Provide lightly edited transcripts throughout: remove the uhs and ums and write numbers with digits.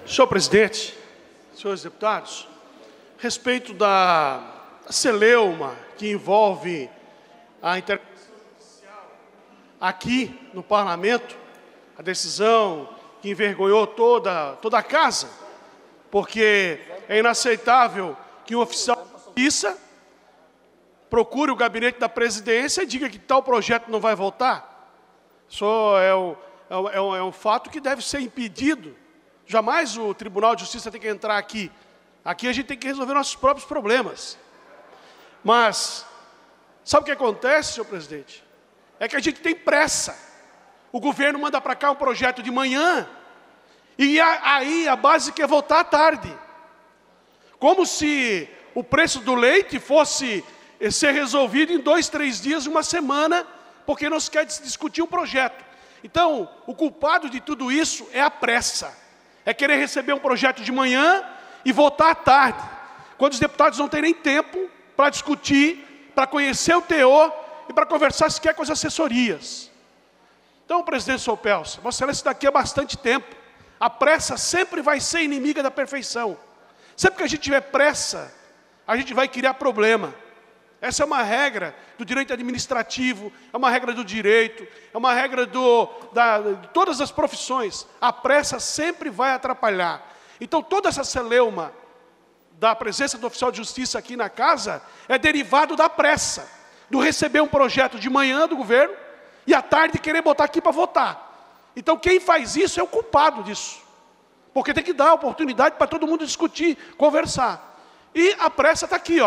Senhor presidente, senhores deputados, a respeito da celeuma que envolve a intervenção judicial aqui no parlamento, a decisão que envergonhou toda a casa, porque é inaceitável que um oficial de justiça procure o gabinete da presidência e diga que tal projeto não vai votar. Isso é um fato que deve ser impedido. Jamais o Tribunal de Justiça tem que entrar aqui. Aqui a gente tem que resolver nossos próprios problemas. Mas, sabe o que acontece, senhor presidente? É que a gente tem pressa. O governo manda para cá um projeto de manhã, e aí a base quer votar à tarde. Como se o preço do leite fosse ser resolvido em 2, 3 dias, uma semana, porque não se quer discutir um projeto. Então, o culpado de tudo isso é a pressa. É querer receber um projeto de manhã e votar à tarde, quando os deputados não têm nem tempo para discutir, para conhecer o teor e para conversar sequer com as assessorias. Então, presidente Soupelsa, Vossa Excelência está aqui há bastante tempo. A pressa sempre vai ser inimiga da perfeição. Sempre que a gente tiver pressa, a gente vai criar problema. Essa é uma regra do direito administrativo, é uma regra do direito, é uma regra de todas as profissões. A pressa sempre vai atrapalhar. Então, toda essa celeuma da presença do oficial de justiça aqui na casa é derivado da pressa, do receber um projeto de manhã do governo e à tarde querer botar aqui para votar. Então, quem faz isso é o culpado disso, porque tem que dar oportunidade para todo mundo discutir, conversar. E a pressa está aqui,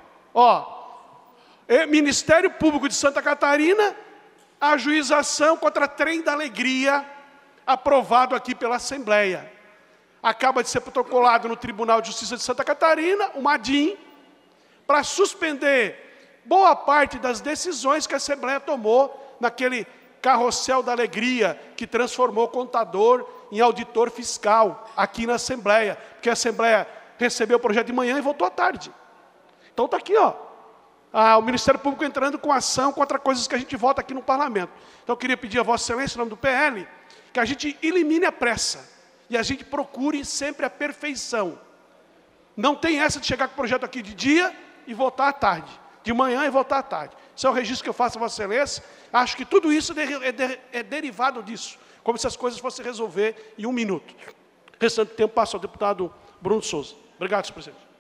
Ministério Público de Santa Catarina, ajuização contra Trem da Alegria, aprovado aqui pela Assembleia. Acaba de ser protocolado no Tribunal de Justiça de Santa Catarina, uma ADIM, para suspender boa parte das decisões que a Assembleia tomou naquele carrossel da alegria que transformou contador em auditor fiscal aqui na Assembleia, porque a Assembleia recebeu o projeto de manhã e votou à tarde. Então está aqui, o Ministério Público entrando com ação contra coisas que a gente vota aqui no Parlamento. Então, eu queria pedir a Vossa Excelência, em nome do PL, que a gente elimine a pressa e a gente procure sempre a perfeição. Não tem essa de chegar com o projeto aqui de dia e votar à tarde, de manhã e votar à tarde. Esse é o registro que eu faço a Vossa Excelência. Acho que tudo isso é derivado disso, como se as coisas fossem resolver em 1 minuto. Restante tempo, passo ao deputado Bruno Souza. Obrigado, senhor presidente.